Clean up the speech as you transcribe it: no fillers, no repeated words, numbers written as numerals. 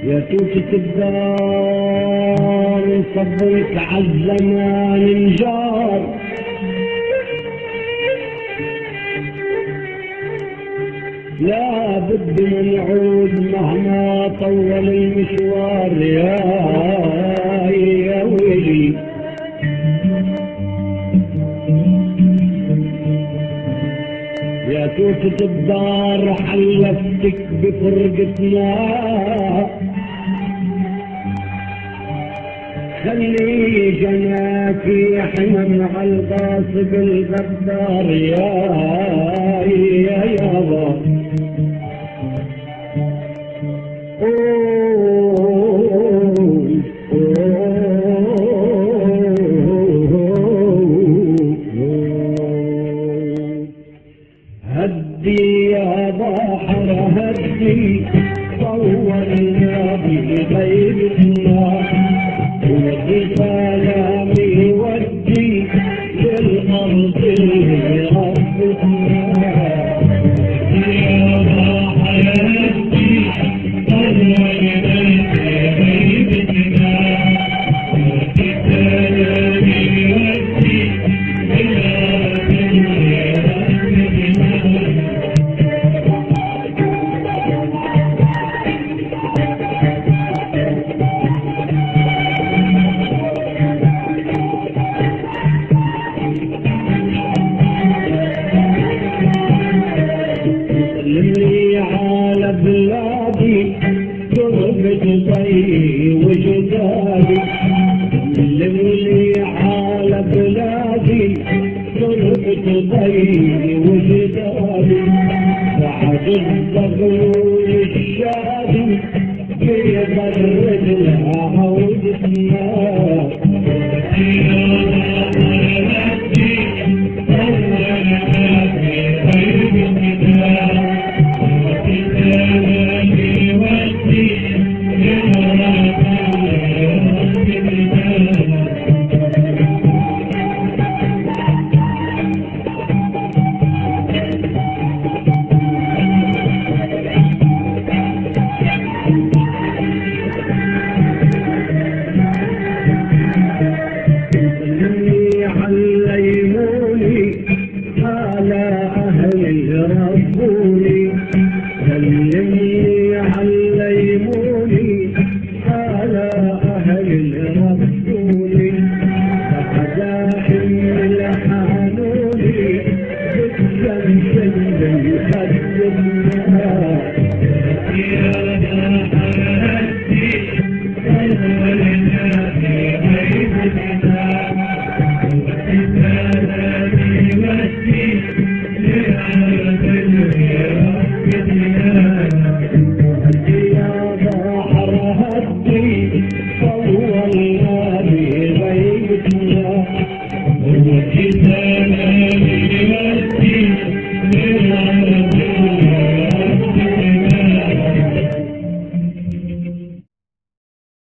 يا توتة الدار صبرك عالزمان انجار، لا بد منعود مهما طول المشوار. يا ويلي يا توتة الدار حلفتك بفرقتنا، خلي جناكي حمم عالغاصب الغدار. يا يابا هدي يا بحر هدي، صورنا بغيرنا ودي كلامي ودي للأرض اللي ربتنا. يا بحر هدي صورنا بغيرنا ودي كلامي ودي للأرض اللي ربتنا. سلمني على بلادي تربة طي وجدادي، سلمني على بلادي تربة طي وجدادي، بعد الضغول الشادي بيبرد لها عودتنا. على أهل ربوني، سلمني